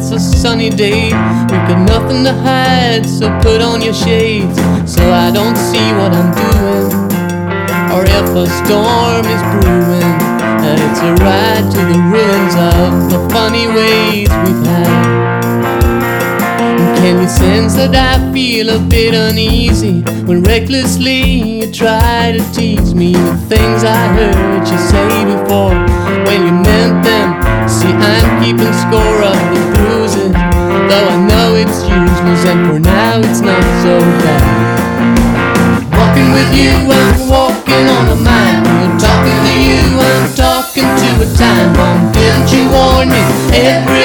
it's a sunny day. We've got nothing to hide, so put on your shades so I don't see what I'm doing, or if a storm is brewing. And it's a ride to the ruins of the funny ways we've had. Can you sense that I feel a bit uneasy when recklessly you try to tease me with things I heard you say before when you meant them? See, I'm keeping score of the bruises, though I know it's useless, and for now it's not so bad. Walking with you, I'm walking on a mine. Talking to you, I'm talking to a time bomb. Didn't you warn me? Every